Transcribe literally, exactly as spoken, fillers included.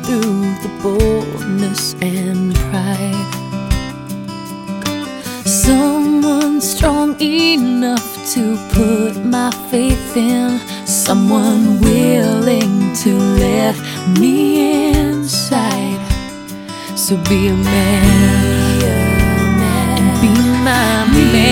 through the boldness and pride. Someone strong enough to put my faith in, someone willing to let me inside. So be a man, be a man, and be my man.